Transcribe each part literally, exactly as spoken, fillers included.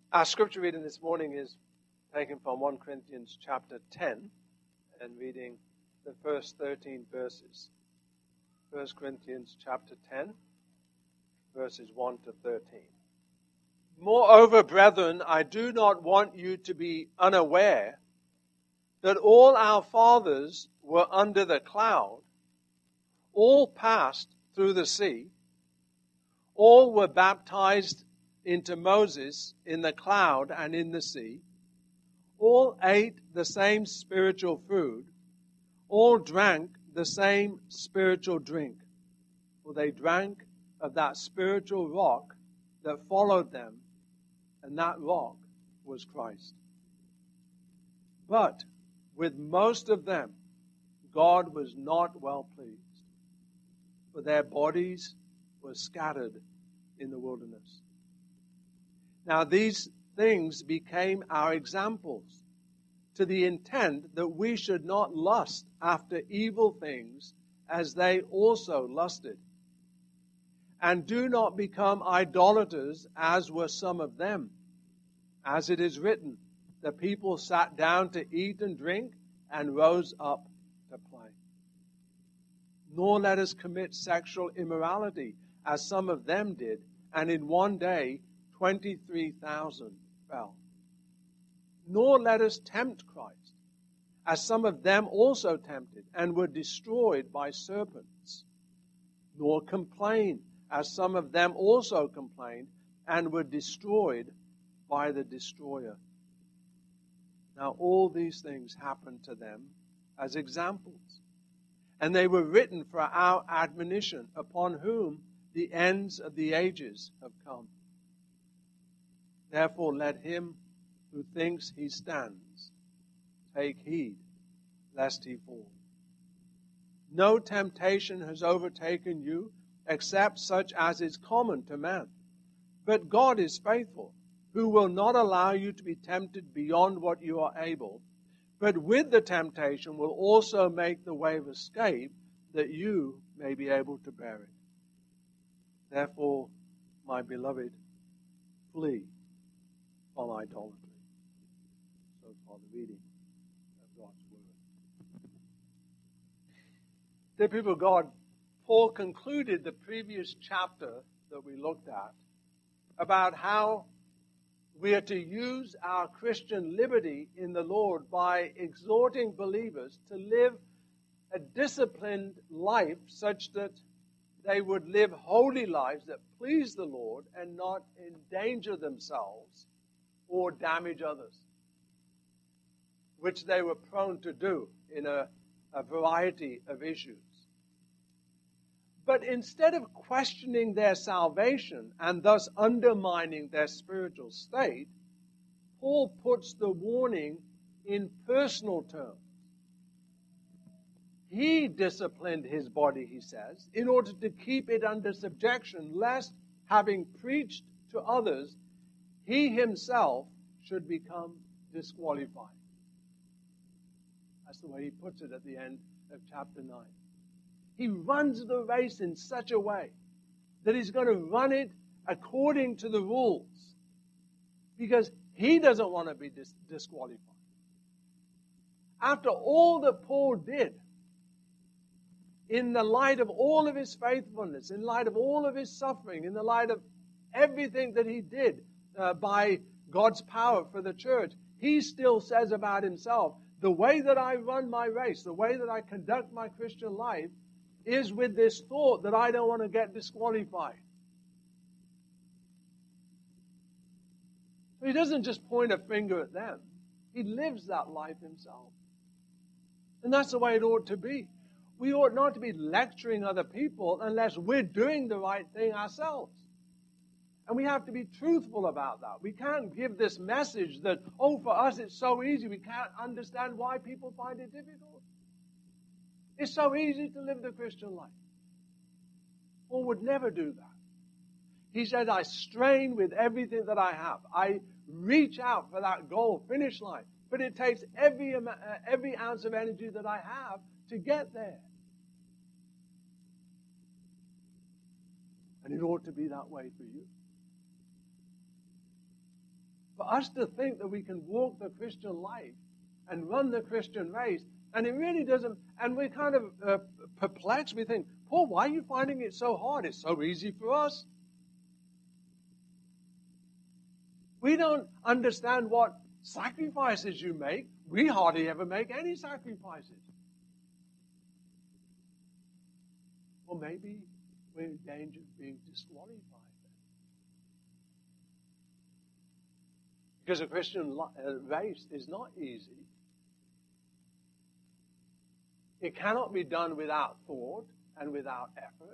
Our scripture reading this morning is taken from First Corinthians chapter ten and reading the first thirteen verses. First Corinthians chapter ten, verses one to thirteen. Moreover, brethren, I do not want you to be unaware that all our fathers were under the cloud, all passed through the sea, all were baptized into Moses in the cloud and in the sea, all ate the same spiritual food, all drank the same spiritual drink, for they drank of that spiritual rock that followed them, and that rock was Christ. But with most of them, God was not well pleased, for their bodies were scattered in the wilderness. Now these things became our examples, to the intent that we should not lust after evil things as they also lusted. And do not become idolaters as were some of them. As it is written, the people sat down to eat and drink and rose up to play. Nor let us commit sexual immorality as some of them did, and in one day twenty-three thousand fell. Nor let us tempt Christ, as some of them also tempted and were destroyed by serpents. Nor complain, as some of them also complained and were destroyed by the destroyer. Now all these things happened to them as examples, and they were written for our admonition, upon whom the ends of the ages have come. Therefore let him who thinks he stands take heed lest he fall. No temptation has overtaken you except such as is common to man. But God is faithful, who will not allow you to be tempted beyond what you are able, but with the temptation will also make the way of escape, that you may be able to bear it. Therefore, my beloved, flee from idolatry. So far the reading of God's word. Dear people of God, Paul concluded the previous chapter that we looked at about how we are to use our Christian liberty in the Lord by exhorting believers to live a disciplined life such that they would live holy lives that please the Lord and not endanger themselves or damage others, which they were prone to do in a, a variety of issues. But instead of questioning their salvation and thus undermining their spiritual state, Paul puts the warning in personal terms. He disciplined his body, he says, in order to keep it under subjection, lest, having preached to others, he himself should become disqualified. That's the way he puts it at the end of chapter nine. He runs the race in such a way that he's going to run it according to the rules, because he doesn't want to be dis- disqualified. After all that Paul did, in the light of all of his faithfulness, in light of all of his suffering, in the light of everything that he did uh, by God's power for the church, he still says about himself, the way that I run my race, the way that I conduct my Christian life, is with this thought that I don't want to get disqualified. So he doesn't just point a finger at them. He lives that life himself. And that's the way it ought to be. We ought not to be lecturing other people unless we're doing the right thing ourselves. And we have to be truthful about that. We can't give this message that, oh, for us it's so easy, we can't understand why people find it difficult. It's so easy to live the Christian life. Paul would never do that. He said, I strain with everything that I have. I reach out for that goal, finish line. But it takes every, uh, every ounce of energy that I have to get there. And it ought to be that way for you. For us to think that we can walk the Christian life and run the Christian race, and it really doesn't, and we're kind of uh, perplexed. We think, Paul, why are you finding it so hard? It's so easy for us. We don't understand what sacrifices you make. We hardly ever make any sacrifices. Or maybe we're in danger of being disqualified. Because a Christian race is not easy. It cannot be done without thought and without effort.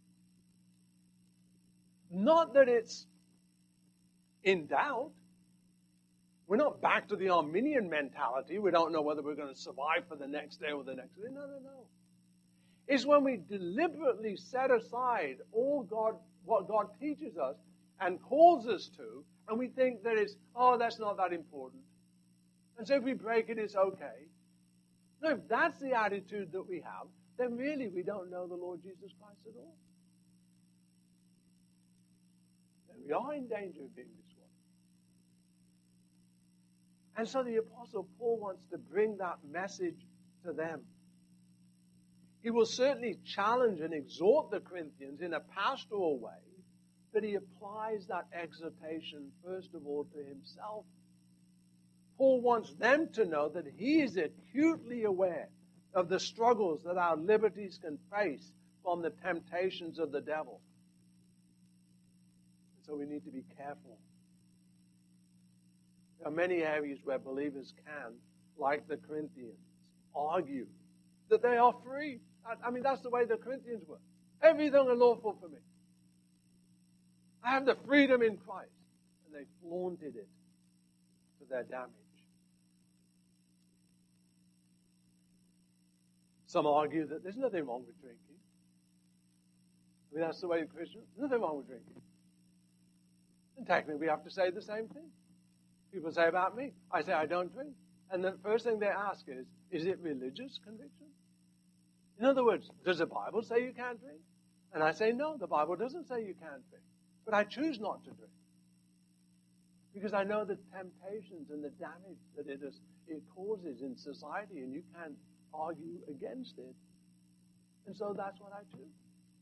Not that it's in doubt. We're not back to the Arminian mentality. We don't know whether we're going to survive for the next day or the next day. No, no, no. It's when we deliberately set aside all God, what God teaches us and calls us to, and we think that it's, oh, that's not that important. And so if we break it, it's okay. No, if that's the attitude that we have, then really we don't know the Lord Jesus Christ at all. Then we are in danger of being disqualified. And so the Apostle Paul wants to bring that message to them. He will certainly challenge and exhort the Corinthians in a pastoral way, but he applies that exhortation first of all to himself. Paul wants them to know that he is acutely aware of the struggles that our liberties can face from the temptations of the devil. And so we need to be careful. There are many areas where believers can, like the Corinthians, argue that they are free. I mean, that's the way the Corinthians were. Everything is lawful for me. I have the freedom in Christ. And they flaunted it to their damage. Some argue that there's nothing wrong with drinking. I mean, that's the way of Christians. There's nothing wrong with drinking. And technically, we have to say the same thing. People say about me, I say I don't drink. And the first thing they ask is, is it religious conviction? In other words, does the Bible say you can't drink? And I say, no, the Bible doesn't say you can't drink. But I choose not to drink. Because I know the temptations and the damage that it, is, it causes in society, and you can't argue against it. And so that's what I choose.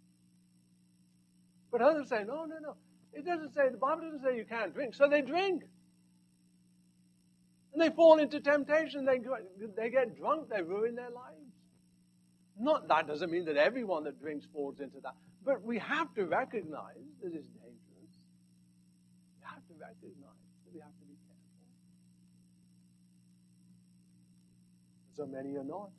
But others say, no, no, no. It doesn't say, the Bible doesn't say you can't drink. So they drink. And they fall into temptation. They, they get drunk. They ruin their lives. Not that doesn't mean that everyone that drinks falls into that. But we have to recognize that it's dangerous. We have to recognize that we have to be careful. So many are not.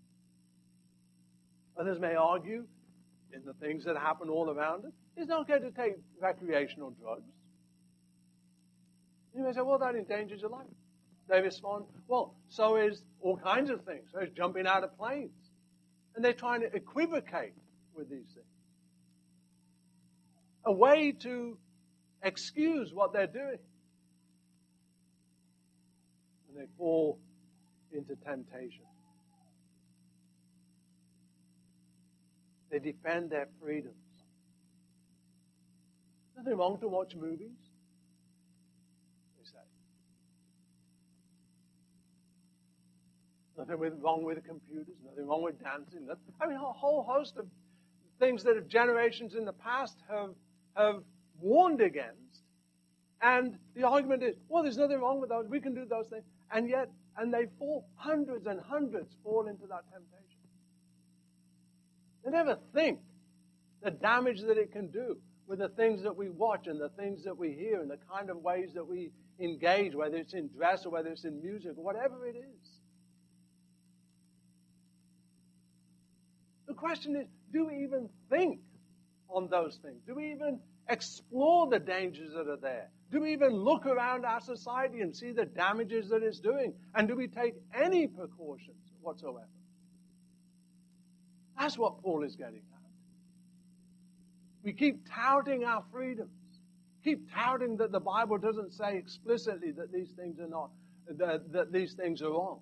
Others may argue in the things that happen all around us, it's okay to take recreational drugs. You may say, well, that endangers your life. They respond, well, so is all kinds of things. So is jumping out of planes. And they're trying to equivocate with these things. A way to excuse what they're doing. And they fall into temptation. They defend their freedoms. Nothing wrong to watch movies, they say. Nothing wrong with computers, nothing wrong with dancing. I mean, a whole host of things that have generations in the past have, have warned against. And the argument is, well, there's nothing wrong with those. We can do those things. And yet, and they fall, hundreds and hundreds fall into that temptation. They never think the damage that it can do with the things that we watch and the things that we hear and the kind of ways that we engage, whether it's in dress or whether it's in music or whatever it is. The question is, do we even think on those things? Do we even explore the dangers that are there? Do we even look around our society and see the damages that it's doing? And do we take any precautions whatsoever? That's what Paul is getting at. We keep touting our freedoms. Keep touting that the Bible doesn't say explicitly that these things are not, that, that these things are wrong.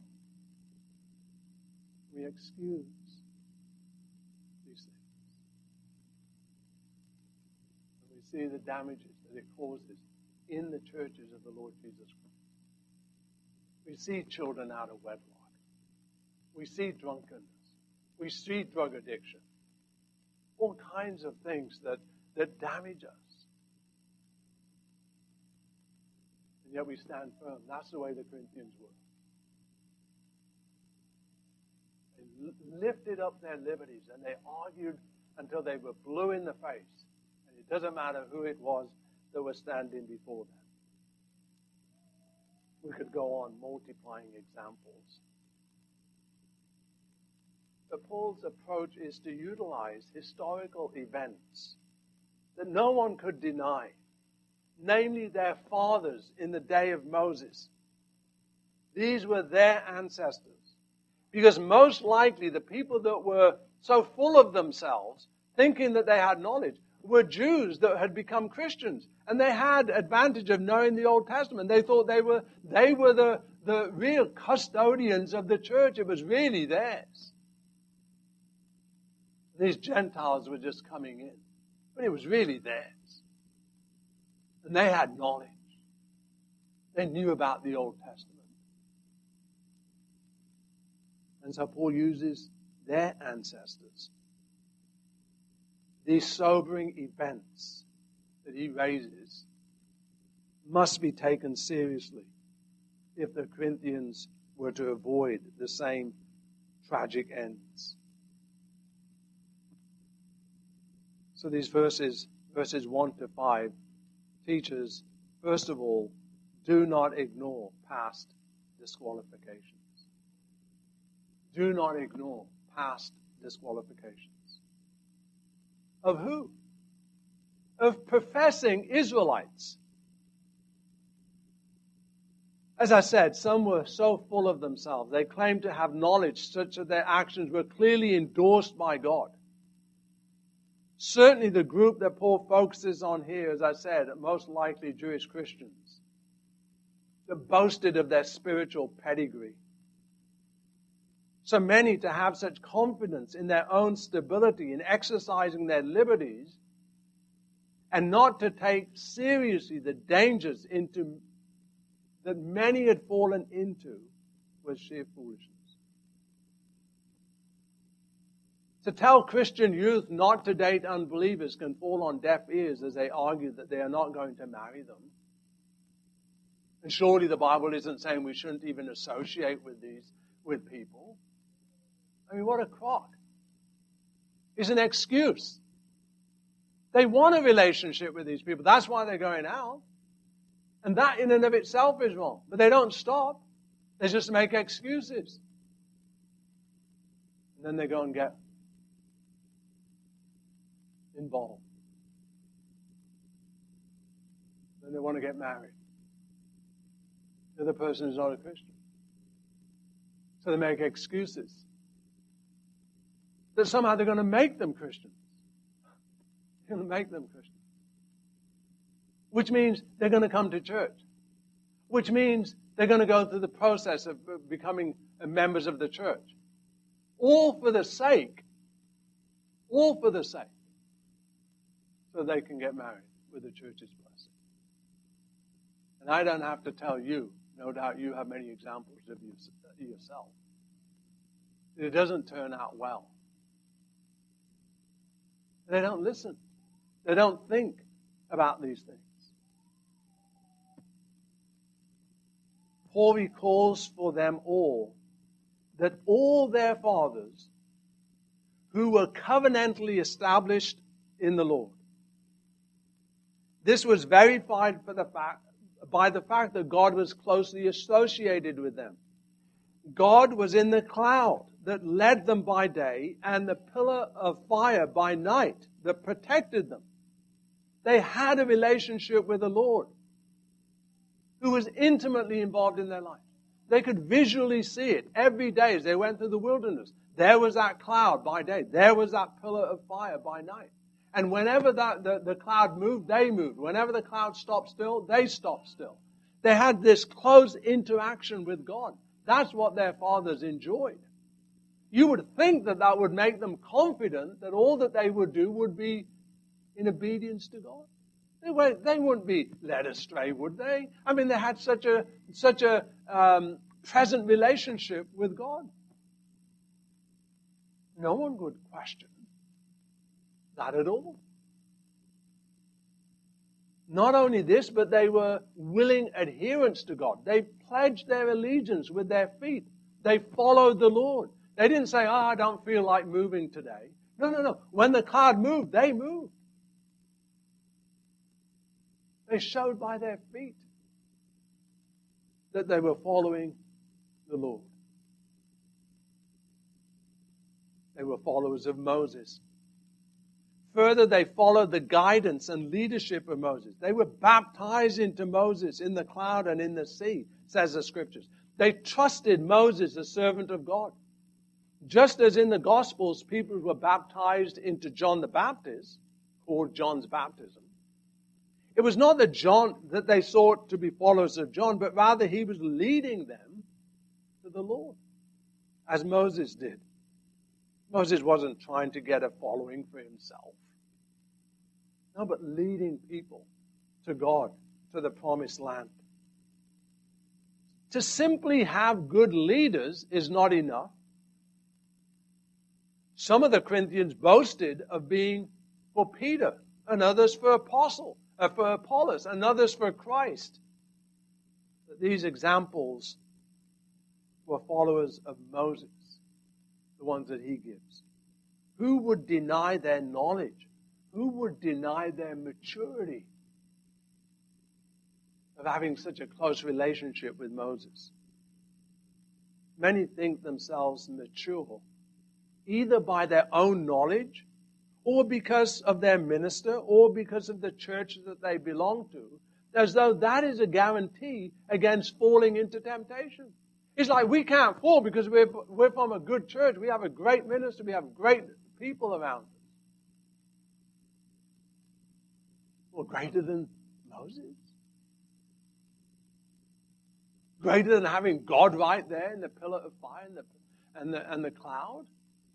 We excuse these things. And we see the damages that it causes in the churches of the Lord Jesus Christ. We see children out of wedlock. We see drunkenness. We see drug addiction. All kinds of things that, that damage us. And yet we stand firm. That's the way the Corinthians were. They lifted up their liberties and they argued until they were blue in the face. And it doesn't matter who it was that was standing before them. We could go on multiplying examples. But Paul's approach is to utilize historical events that no one could deny, namely their fathers in the day of Moses. These were their ancestors. Because most likely the people that were so full of themselves, thinking that they had knowledge, were Jews that had become Christians. And they had advantage of knowing the Old Testament. They thought they were, they were the, the real custodians of the church. It was really theirs. These Gentiles were just coming in. But it was really theirs. And they had knowledge. They knew about the Old Testament. And so Paul uses their ancestors. These sobering events that he raises must be taken seriously if the Corinthians were to avoid the same tragic ends. So these verses, verses one to five, teach us, first of all, do not ignore past disqualifications. Do not ignore past disqualifications. Of who? Of professing Israelites. As I said, some were so full of themselves. They claimed to have knowledge such that their actions were clearly endorsed by God. Certainly the group that Paul focuses on here, as I said, are most likely Jewish Christians that boasted of their spiritual pedigree. So many to have such confidence in their own stability, in exercising their liberties, and not to take seriously the dangers into that many had fallen into was sheer foolishness. To tell Christian youth not to date unbelievers can fall on deaf ears as they argue that they are not going to marry them. And surely the Bible isn't saying we shouldn't even associate with these, with people. I mean, what a crock. It's an excuse. They want a relationship with these people. That's why they're going out. And that in and of itself is wrong. But they don't stop. They just make excuses. And then they go and get involved. Then they want to get married. The other person is not a Christian. So they make excuses. That somehow they're going to make them Christians. They're going to make them Christians. Which means they're going to come to church. Which means they're going to go through the process of becoming members of the church. All for the sake, all for the sake, so they can get married with the church's blessing. And I don't have to tell you, no doubt you have many examples of yourself. It doesn't turn out well. They don't listen. They don't think about these things. Paul recalls for them all that all their fathers who were covenantally established in the Lord. This was verified for the fact, by the fact that God was closely associated with them. God was in the cloud that led them by day and the pillar of fire by night that protected them. They had a relationship with the Lord who was intimately involved in their life. They could visually see it every day as they went through the wilderness. There was that cloud by day. There was that pillar of fire by night. And whenever that the, the cloud moved, they moved. Whenever the cloud stopped still, they stopped still. They had this close interaction with God. That's what their fathers enjoyed. You would think that that would make them confident that all that they would do would be in obedience to God. They, were, they wouldn't be led astray, would they? I mean, they had such a, such a um, present relationship with God. No one would question that at all. Not only this, but they were willing adherents to God. They pledged their allegiance with their feet. They followed the Lord. They didn't say, oh, I don't feel like moving today. No, no, no. When the cloud moved, they moved. They showed by their feet that they were following the Lord. They were followers of Moses. Further, they followed the guidance and leadership of Moses. They were baptized into Moses in the cloud and in the sea, says the Scriptures. They trusted Moses, the servant of God. Just as in the Gospels, people were baptized into John the Baptist, called John's baptism. It was not that John that they sought to be followers of John, but rather he was leading them to the Lord, as Moses did. Moses wasn't trying to get a following for himself. No, but leading people to God, to the promised land. To simply have good leaders is not enough. Some of the Corinthians boasted of being for Peter, and others for Apostle, uh, for Apollos, and others for Christ. But these examples were followers of Moses, the ones that he gives. Who would deny their knowledge? Who would deny their maturity of having such a close relationship with Moses? Many think themselves mature, either by their own knowledge, or because of their minister, or because of the church that they belong to, as though that is a guarantee against falling into temptation. It's like we can't fall because we're, we're from a good church. We have a great minister. We have great people around us. Well, greater than Moses? Greater than having God right there in the pillar of fire and the, and the, and the cloud?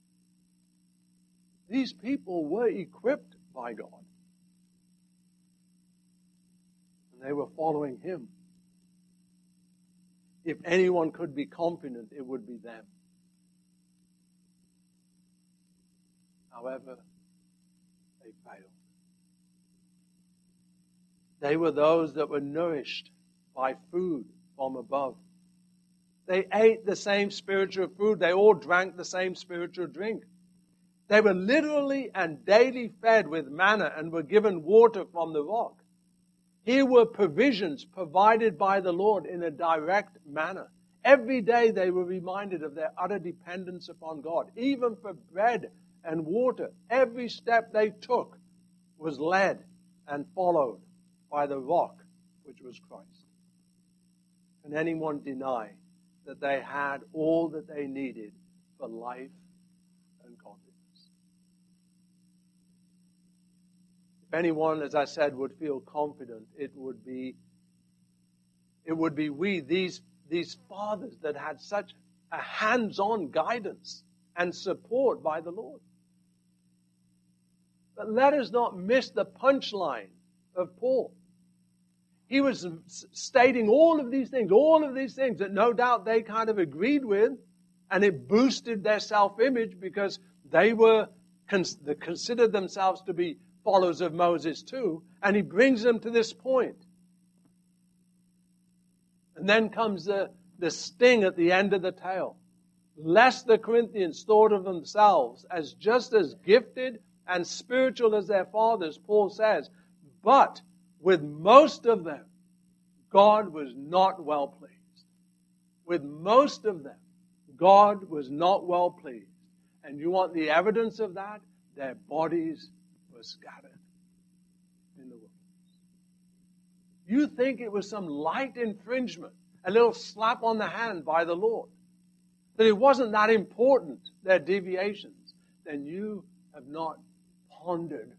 These people were equipped by God. And they were following Him. If anyone could be confident, it would be them. However, they failed. They were those that were nourished by food from above. They ate the same spiritual food. They all drank the same spiritual drink. They were literally and daily fed with manna and were given water from the rock. Here were provisions provided by the Lord in a direct manner. Every day they were reminded of their utter dependence upon God. Even for bread and water, every step they took was led and followed by the rock, which was Christ. Can anyone deny that they had all that they needed for life and godliness? If anyone, as I said, would feel confident, it would be, it would be we, these, these fathers that had such a hands-on guidance and support by the Lord. But let us not miss the punchline of Paul. He was stating all of these things, all of these things that no doubt they kind of agreed with, and it boosted their self-image because they were they considered themselves to be followers of Moses too, and he brings them to this point. And then comes the, the sting at the end of the tale. Lest the Corinthians thought of themselves as just as gifted and spiritual as their fathers, Paul says, but with most of them, God was not well pleased. With most of them, God was not well pleased. And you want the evidence of that? Their bodies were scattered in the wilderness. You think it was some light infringement, a little slap on the hand by the Lord, that it wasn't that important, their deviations, then you have not pondered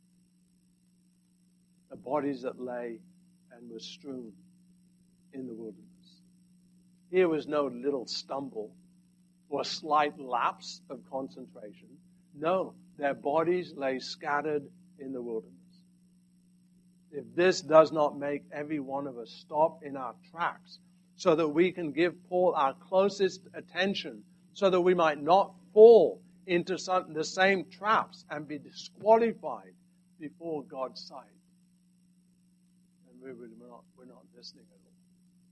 the bodies that lay and were strewn in the wilderness. Here was no little stumble or slight lapse of concentration. No, their bodies lay scattered in the wilderness. if this does not make every one of us stop in our tracks so that we can give Paul our closest attention so that we might not fall into some, the same traps and be disqualified before God's sight, then we're, we're, not, we're not listening at all.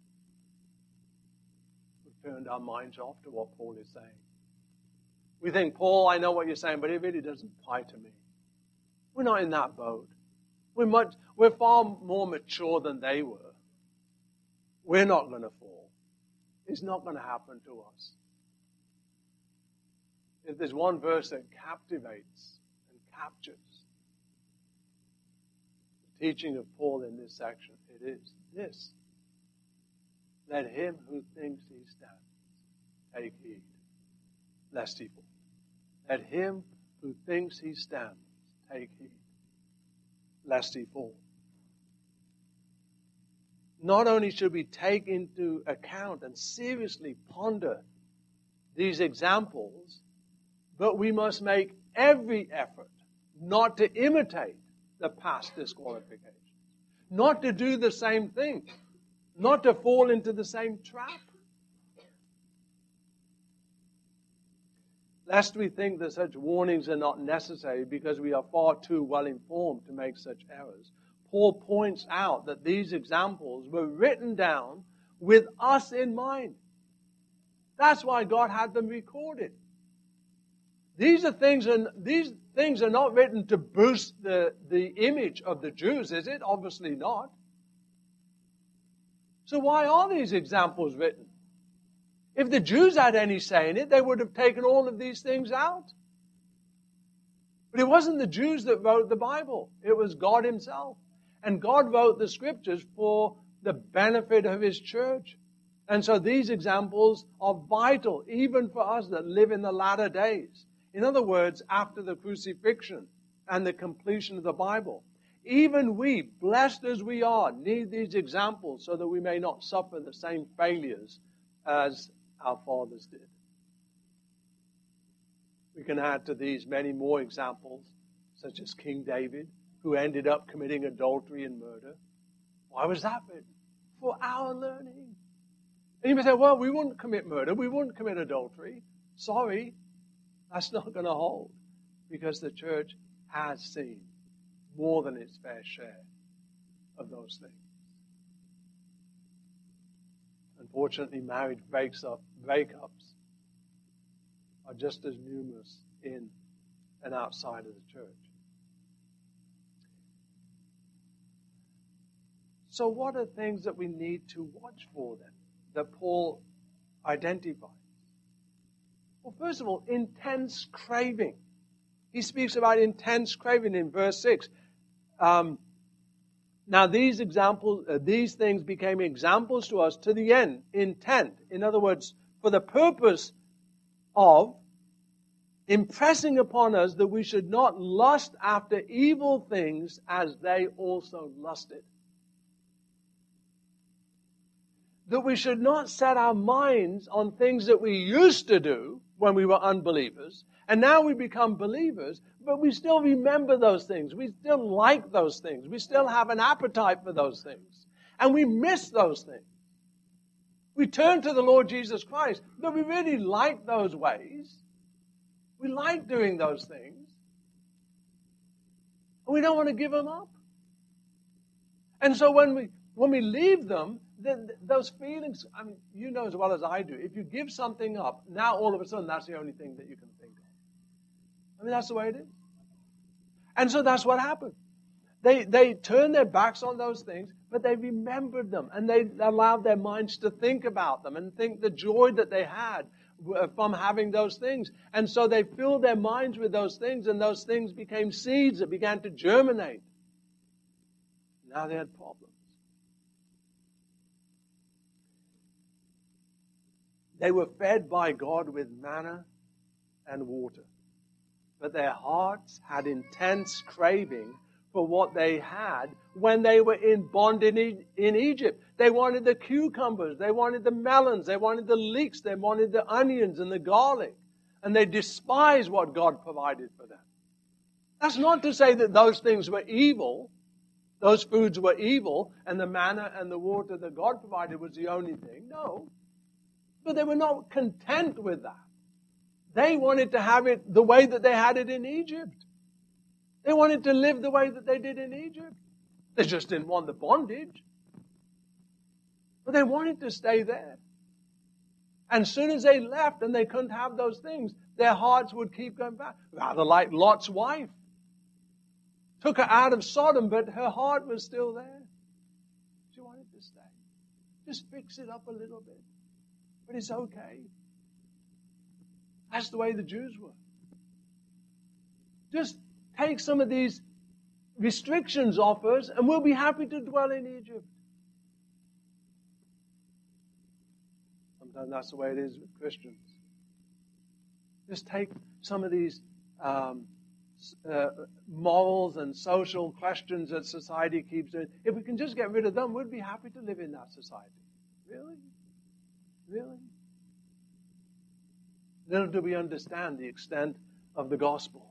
We've turned our minds off to what Paul is saying. We think, Paul, I know what you're saying, but it really doesn't apply to me. We're not in that boat. We're much, we're far more mature than they were. We're not going to fall. It's not going to happen to us. If there's one verse that captivates and captures the teaching of Paul in this section, it is this. Let him who thinks he stands take heed, lest he fall. Let him who thinks he stands take heed, lest he fall. Not only should we take into account and seriously ponder these examples, but we must make every effort not to imitate the past disqualifications, not to do the same thing, not to fall into the same trap. Lest we think that such warnings are not necessary because we are far too well informed to make such errors, Paul points out that these examples were written down with us in mind. That's why God had them recorded. These are things, and these things are not written to boost the, the image of the Jews, is it? Obviously not. So why are these examples written? If the Jews had any say in it, they would have taken all of these things out. But it wasn't the Jews that wrote the Bible. It was God himself. And God wrote the scriptures for the benefit of his church. And so these examples are vital, even for us that live in the latter days. In other words, after the crucifixion and the completion of the Bible. Even we, blessed as we are, need these examples so that we may not suffer the same failures as our fathers did. We can add to these many more examples, such as King David, who ended up committing adultery and murder. Why was that written? For our learning. And you may say, well, we wouldn't commit murder, we wouldn't commit adultery. Sorry, that's not going to hold, because the church has seen more than its fair share of those things. Unfortunately, marriage breaks up, breakups are just as numerous in and outside of the church. So what are things that we need to watch for then, that Paul identifies? Well, first of all, intense craving. He speaks about intense craving in verse six. Um, now these examples, uh, these things became examples to us to the end, intent. In other words, for the purpose of impressing upon us that we should not lust after evil things as they also lusted. That we should not set our minds on things that we used to do when we were unbelievers, and now we become believers, but we still remember those things. We still like those things. We still have an appetite for those things. And we miss those things. We turn to the Lord Jesus Christ, but we really like those ways. We like doing those things. And we don't want to give them up. And so when we when we leave them, then those feelings, I mean, you know as well as I do, if you give something up, now all of a sudden that's the only thing that you can think of. I mean, that's the way it is. And so that's what happened. They they turned their backs on those things, but they remembered them, and they allowed their minds to think about them and think the joy that they had from having those things. And so they filled their minds with those things, and those things became seeds that began to germinate. Now they had problems. They were fed by God with manna and water, but their hearts had intense craving for what they had when they were in bondage in Egypt. They wanted the cucumbers, they wanted the melons, they wanted the leeks, they wanted the onions and the garlic, and they despised what God provided for them. That's not to say that those things were evil. those foods were evil and the manna and the water that God provided was the only thing. No. But they were not content with that. They wanted to have it the way that they had it in Egypt. They wanted to live the way that they did in Egypt. They just didn't want the bondage. But they wanted to stay there. And as soon as they left and they couldn't have those things, their hearts would keep going back. Rather like Lot's wife. Took her out of Sodom, but her heart was still there. She wanted to stay. Just fix it up a little bit. But it's okay. That's the way the Jews were. Just take some of these restrictions off us and we'll be happy to dwell in Egypt. Sometimes that's the way it is with Christians. Just take some of these um, uh, morals and social questions that society keeps doing. If we can just get rid of them, we'd be happy to live in that society. Really? Really? Little do we understand the extent of the gospel.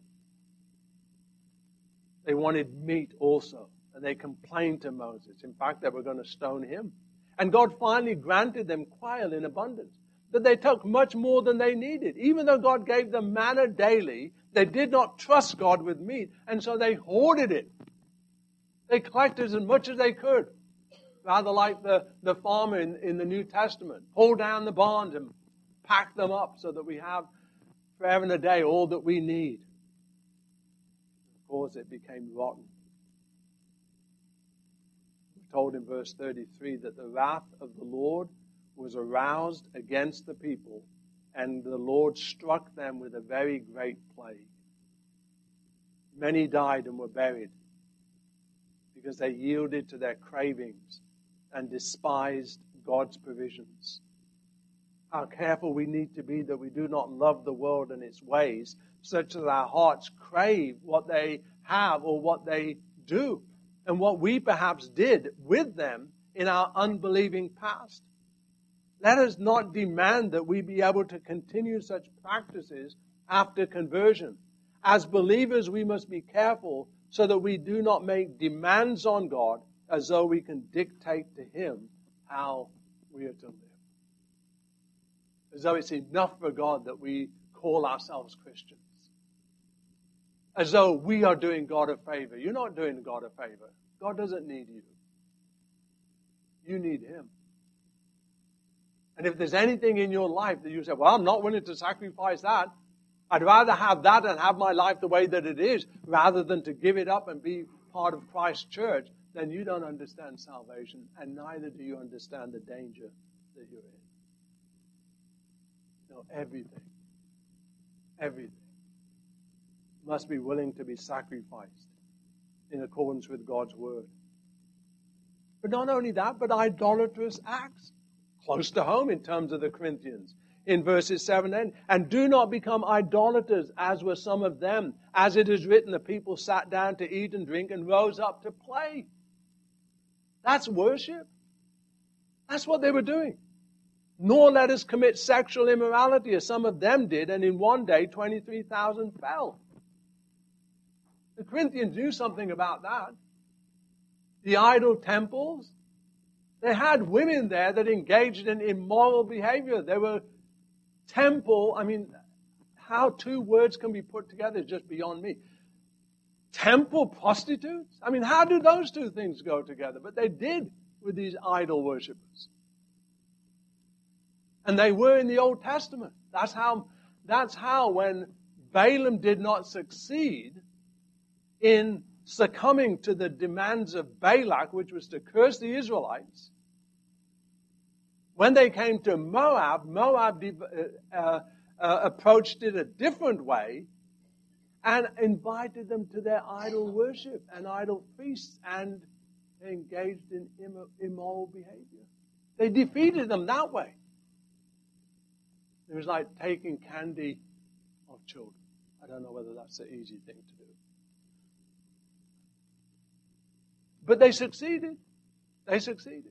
They wanted meat also, and they complained to Moses. In fact, they were going to stone him. And God finally granted them quail in abundance. But they took much more than they needed. Even though God gave them manna daily, they did not trust God with meat, and so they hoarded it. They collected as much as they could. Rather like the, the farmer in, in the New Testament. Pull down the barns and pack them up so that we have forever and a day all that we need. Of course, it became rotten. We're told in verse thirty-three that the wrath of the Lord was aroused against the people, and the Lord struck them with a very great plague. Many died and were buried because they yielded to their cravings and despised God's provisions. How careful we need to be that we do not love the world and its ways, such that our hearts crave what they have or what they do, and what we perhaps did with them in our unbelieving past. Let us not demand that we be able to continue such practices after conversion. As believers, we must be careful so that we do not make demands on God as though we can dictate to Him how we are to live. As though it's enough for God that we call ourselves Christians. As though we are doing God a favor. You're not doing God a favor. God doesn't need you. You need Him. And if there's anything in your life that you say, well, I'm not willing to sacrifice that. I'd rather have that and have my life the way that it is rather than to give it up and be part of Christ's church, then you don't understand salvation, and neither do you understand the danger that you're in. No, everything, everything must be willing to be sacrificed in accordance with God's word. But not only that, but idolatrous acts. Close to home in terms of the Corinthians. In verses seven and eight, and do not become idolaters, as were some of them. As it is written, the people sat down to eat and drink and rose up to play. That's worship. That's what they were doing. Nor let us commit sexual immorality, as some of them did, and in one day twenty-three thousand fell. The Corinthians knew something about that. The idol temples, they had women there that engaged in immoral behavior. They were temple, I mean, how two words can be put together is just beyond me. Temple prostitutes? I mean, how do those two things go together? But they did with these idol worshippers. And they were in the Old Testament. That's how, that's how when Balaam did not succeed in succumbing to the demands of Balak, which was to curse the Israelites, when they came to Moab, Moab uh, uh, uh, approached it a different way and invited them to their idol worship and idol feasts, and they engaged in Im- immoral behavior. They defeated them that way. It was like taking candy of children. I don't know whether that's the easy thing to do. But they succeeded. They succeeded.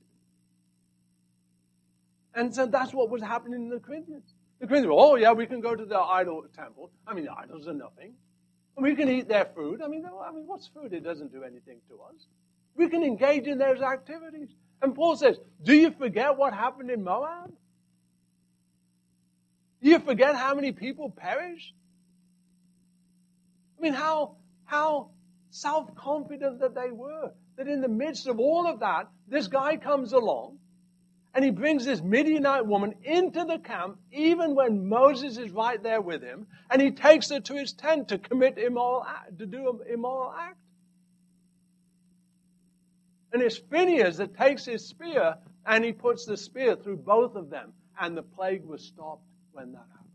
And so that's what was happening in the Corinthians. The Corinthians were, oh yeah, we can go to the idol temple. I mean, the idols are nothing. And we can eat their food. I mean, I mean, what's food? It doesn't do anything to us. We can engage in those activities. And Paul says, do you forget what happened in Moab? Do you forget how many people perished? I mean, how, how self-confident that they were. That in the midst of all of that, this guy comes along and he brings this Midianite woman into the camp even when Moses is right there with him, and he takes her to his tent to commit immoral act, to do an immoral act. And it's Phinehas that takes his spear and he puts the spear through both of them, and the plague was stopped when that happened.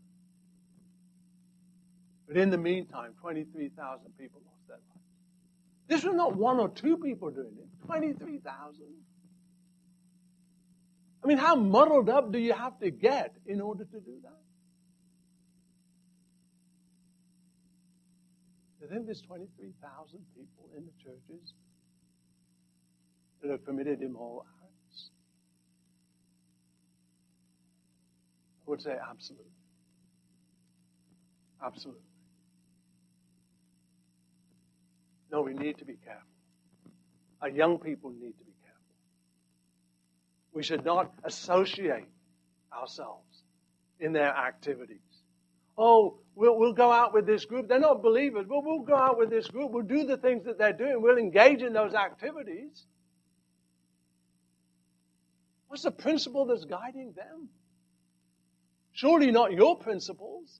But in the meantime, twenty-three thousand people lost their lives. This was not one or two people doing it, twenty-three thousand. I mean, how muddled up do you have to get in order to do that? Do you think there's twenty-three thousand people in the churches that have committed immoral acts? I would say absolutely. Absolutely. No, we need to be careful. Our young people need to be careful. We should not associate ourselves in their activities. Oh, we'll, we'll go out with this group. They're not believers, but we'll go out with this group. We'll do the things that they're doing. We'll engage in those activities. What's the principle that's guiding them? Surely not your principles.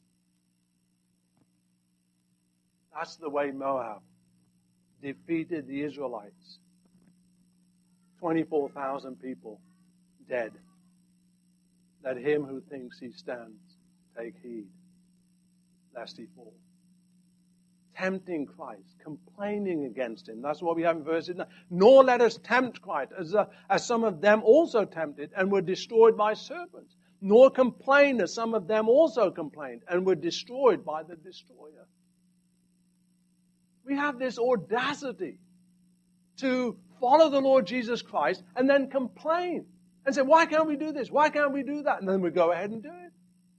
That's the way Moab defeated the Israelites. twenty-four thousand people dead. Let him who thinks he stands take heed, lest he fall. Tempting Christ, complaining against him. That's what we have in verse nine. Nor let us tempt Christ, as, uh, as some of them also tempted and were destroyed by serpents. Nor complain, as some of them also complained and were destroyed by the destroyer. We have this audacity to follow the Lord Jesus Christ and then complain and say, why can't we do this? Why can't we do that? And then we go ahead and do it.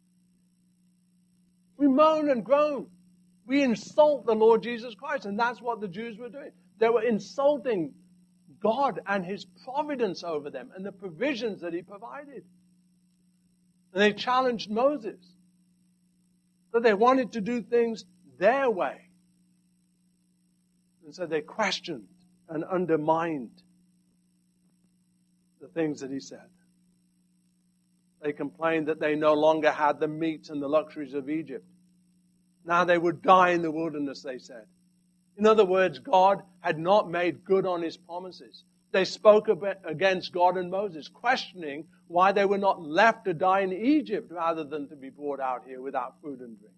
We moan and groan. We insult the Lord Jesus Christ, and that's what the Jews were doing. They were insulting God and His providence over them and the provisions that He provided. And they challenged Moses that they wanted to do things their way. And so they questioned and undermined the things that he said. They complained that they no longer had the meat and the luxuries of Egypt. Now they would die in the wilderness, they said. In other words, God had not made good on His promises. They spoke against God and Moses, questioning why they were not left to die in Egypt rather than to be brought out here without food and drink.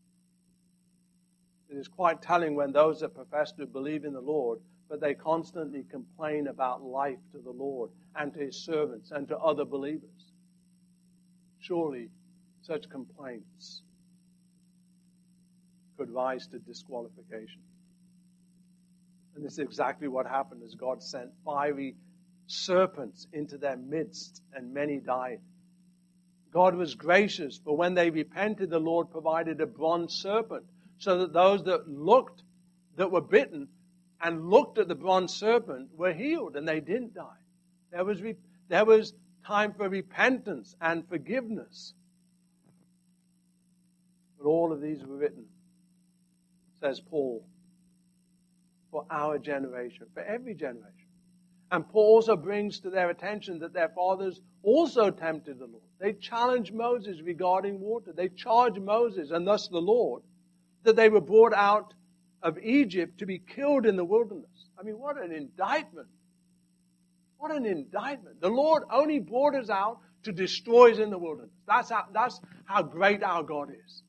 It is quite telling when those that profess to believe in the Lord, but they constantly complain about life to the Lord and to His servants and to other believers. Surely such complaints could rise to disqualification. And this is exactly what happened as God sent fiery serpents into their midst, and many died. God was gracious, for when they repented, the Lord provided a bronze serpent, so that those that looked, that were bitten, and looked at the bronze serpent were healed, and they didn't die. There was, re- there was time for repentance and forgiveness. But all of these were written, says Paul, for our generation, for every generation. And Paul also brings to their attention that their fathers also tempted the Lord. They challenged Moses regarding water. They charged Moses, and thus the Lord, that they were brought out of Egypt to be killed in the wilderness. I mean, what an indictment. What an indictment. The Lord only brought us out to destroy us in the wilderness. That's how, that's how great our God is.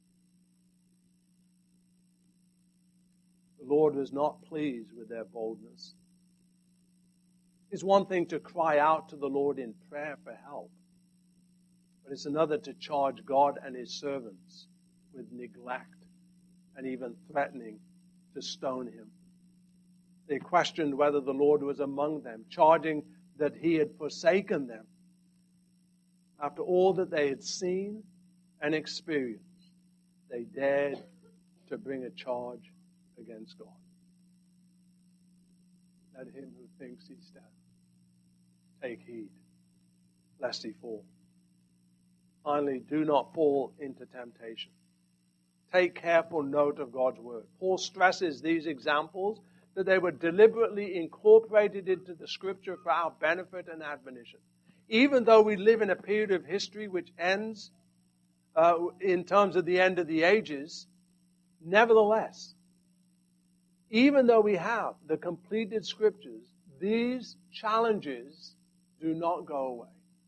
The Lord was not pleased with their boldness. It's one thing to cry out to the Lord in prayer for help, but it's another to charge God and His servants with neglect and even threatening to stone Him. They questioned whether the Lord was among them, charging that He had forsaken them. After all that they had seen and experienced, they dared to bring a charge against God. Let him who thinks he stands take heed, lest he fall. Finally, do not fall into temptation. Take careful note of God's word. Paul stresses these examples that they were deliberately incorporated into the Scripture for our benefit and admonition. Even though we live in a period of history which ends uh, in terms of the end of the ages, nevertheless, even though we have the completed Scriptures, these challenges do not go away.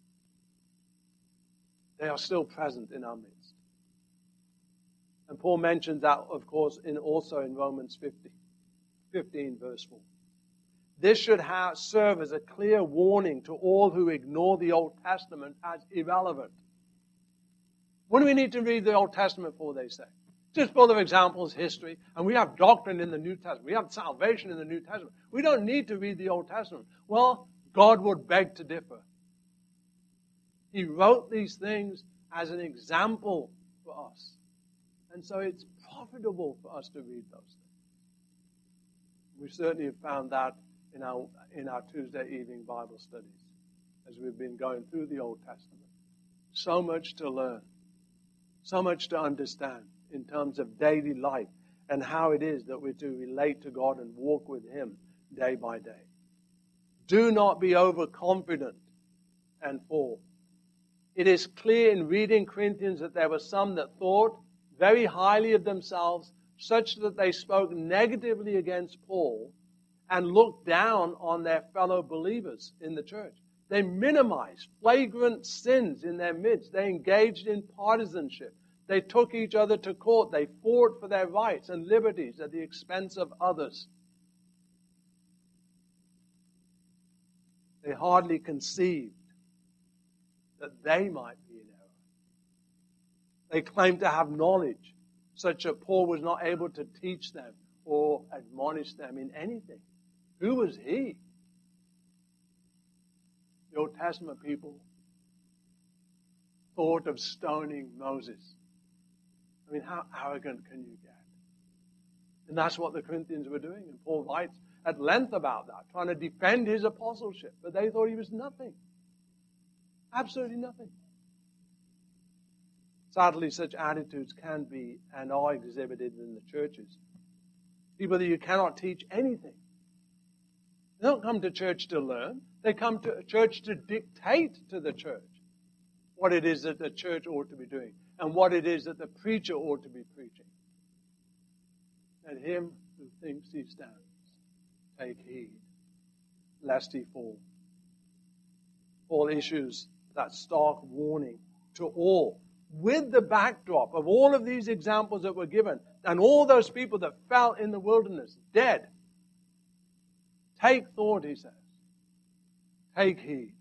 They are still present in our midst. And Paul mentions that, of course, in also in Romans fifteen, verse four. This should have, serve as a clear warning to all who ignore the Old Testament as irrelevant. What do we need to read the Old Testament for, they say? Just full of examples, history, and we have doctrine in the New Testament. We have salvation in the New Testament. We don't need to read the Old Testament. Well, God would beg to differ. He wrote these things as an example for us. And so it's profitable for us to read those things. We certainly have found that in our, in our Tuesday evening Bible studies as we've been going through the Old Testament. So much to learn, so much to understand in terms of daily life and how it is that we're to relate to God and walk with Him day by day. Do not be overconfident and fall. It is clear in reading Corinthians that there were some that thought very highly of themselves, such that they spoke negatively against Paul and looked down on their fellow believers in the church. They minimized flagrant sins in their midst. They engaged in partisanship. They took each other to court. They fought for their rights and liberties at the expense of others. They hardly conceived that they might be in error. They claimed to have knowledge, such that Paul was not able to teach them or admonish them in anything. Who was he? The Old Testament people thought of stoning Moses. I mean, how arrogant can you get? And that's what the Corinthians were doing. And Paul writes at length about that, trying to defend his apostleship. But they thought he was nothing. Absolutely nothing. Sadly, such attitudes can be and are exhibited in the churches. People that you cannot teach anything. They don't come to church to learn. They come to church to dictate to the church what it is that the church ought to be doing and what it is that the preacher ought to be preaching. Let him who thinks he stands take heed, lest he fall. Paul issues that stark warning to all, with the backdrop of all of these examples that were given, and all those people that fell in the wilderness, dead. Take thought, he says. Take heed.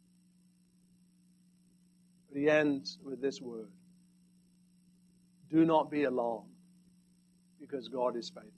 But he ends with this word. Do not be alarmed, because God is faithful.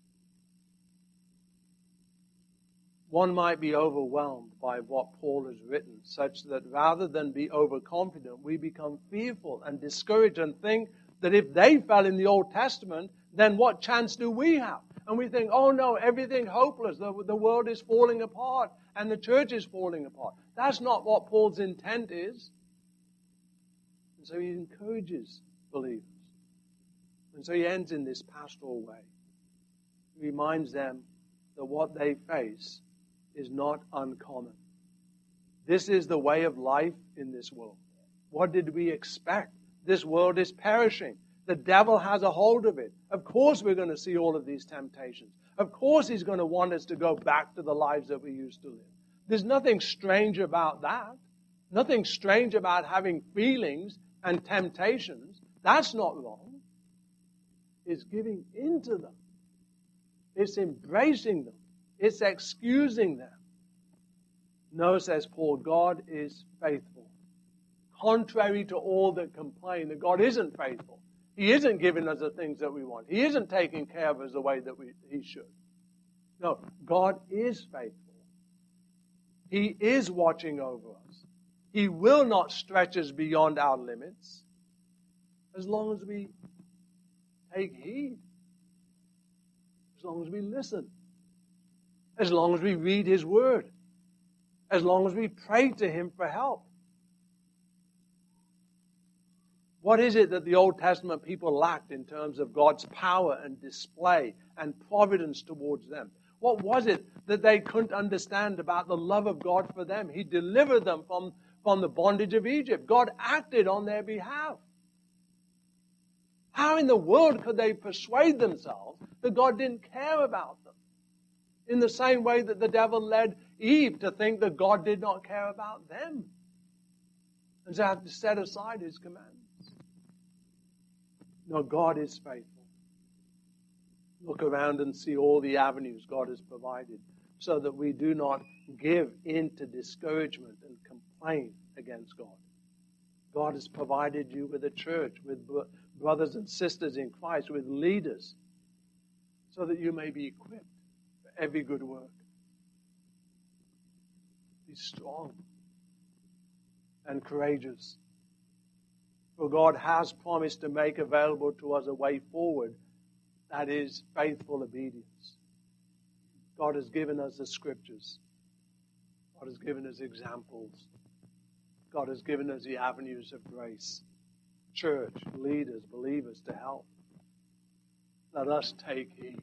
One might be overwhelmed by what Paul has written, such that rather than be overconfident, we become fearful and discouraged and think that if they fell in the Old Testament, then what chance do we have? And we think, oh no, everything's hopeless. The, the world is falling apart and the church is falling apart. That's not what Paul's intent is. And so he encourages believers. And so he ends in this pastoral way. He reminds them that what they face is not uncommon. This is the way of life in this world. What did we expect? This world is perishing. The devil has a hold of it. Of course we're going to see all of these temptations. Of course he's going to want us to go back to the lives that we used to live. There's nothing strange about that. Nothing strange about having feelings and temptations. That's not wrong. It's giving into them. It's embracing them. It's excusing them. No, says Paul, God is faithful. Contrary to all that complain that God isn't faithful. He isn't giving us the things that we want. He isn't taking care of us the way that we, He should. No, God is faithful. He is watching over us. He will not stretch us beyond our limits as long as we take heed, as long as we listen, as long as we read His Word, as long as we pray to Him for help. What is it that the Old Testament people lacked in terms of God's power and display and providence towards them? What was it that they couldn't understand about the love of God for them? He delivered them from, from the bondage of Egypt. God acted on their behalf. How in the world could they persuade themselves that God didn't care about them? In the same way that the devil led Eve to think that God did not care about them, and to have to set aside His commands. No, God is faithful. Look around and see all the avenues God has provided so that we do not give in to discouragement and complain against God. God has provided you with a church, with brothers and sisters in Christ, with leaders, so that you may be equipped for every good work. Be strong and courageous. For God has promised to make available to us a way forward that is faithful obedience. God has given us the Scriptures. God has given us examples. God has given us the avenues of grace. Church, leaders, believers to help. Let us take heed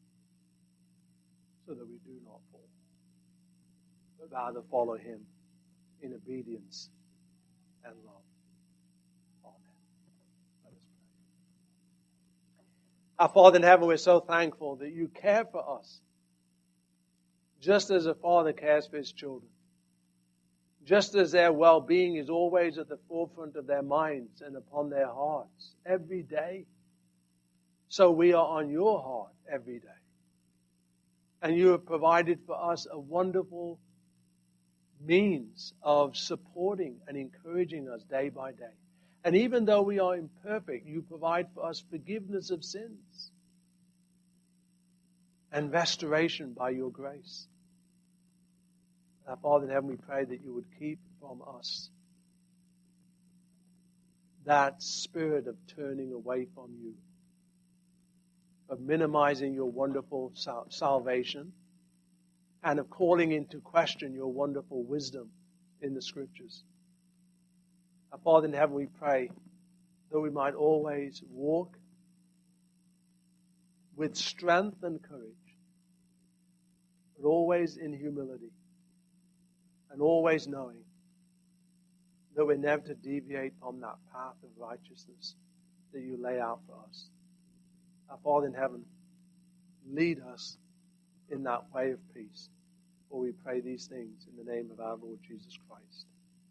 so that we do not fall, but rather follow Him in obedience and love. Our Father in heaven, we're so thankful that you care for us, just as a father cares for his children, just as their well-being is always at the forefront of their minds and upon their hearts every day. So we are on your heart every day. And you have provided for us a wonderful means of supporting and encouraging us day by day. And even though we are imperfect, you provide for us forgiveness of sins and restoration by your grace. Our Father in heaven, we pray that you would keep from us that spirit of turning away from you, of minimizing your wonderful sal- salvation, and of calling into question your wonderful wisdom in the Scriptures. Our Father in heaven, we pray that we might always walk with strength and courage, but always in humility, and always knowing that we're never to deviate from that path of righteousness that you lay out for us. Our Father in heaven, lead us in that way of peace. For we pray these things in the name of our Lord Jesus Christ.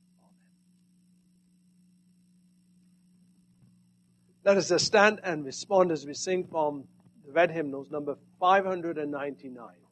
Let us stand and respond as we sing from the red hymnals, number five hundred ninety-nine.